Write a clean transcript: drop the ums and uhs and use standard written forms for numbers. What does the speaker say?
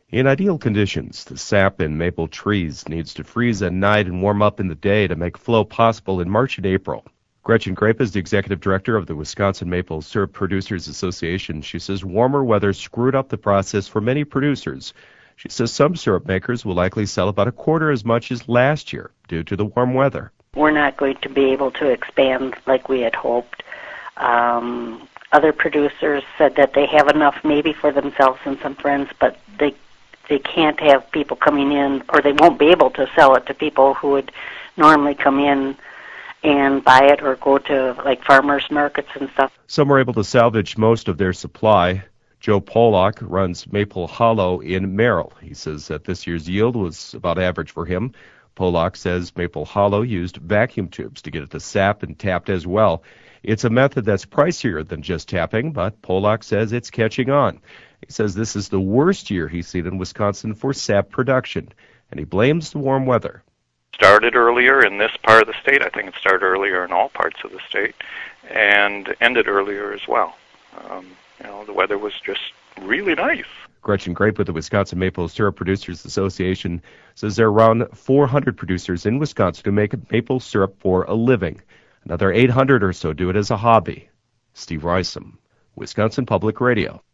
In ideal conditions, the sap in maple trees needs to freeze at night and warm up in the day to make flow possible in March and April. Gretchen Grape is the executive director of the Wisconsin Maple Syrup Producers Association. She says warmer weather screwed up the process for many producers. She says some syrup makers will likely sell about a quarter as much as last year due to the warm weather. We're not going to be able to expand like we had hoped. Other producers said that they have enough maybe for themselves and some friends, but they can't have people coming in, or they won't be able to sell it to people who would normally come in and buy it or go to like farmers markets and stuff. Some were able to salvage most of their supply. Joe Pollock runs Maple Hollow in Merrill. He says that this year's yield was about average for him. Pollock says Maple Hollow used vacuum tubes to get at the sap and tapped as well. It's a method that's pricier than just tapping, but Pollock says it's catching on. He says this is the worst year he's seen in Wisconsin for sap production, and he blames the warm weather. Started earlier in this part of the state. I think it started earlier in all parts of the state, and ended earlier as well. The weather was just really nice. Gretchen Grape with the Wisconsin Maple Syrup Producers Association says there are around 400 producers in Wisconsin who make maple syrup for a living. Another 800 or so do it as a hobby. Steve Rysam, Wisconsin Public Radio.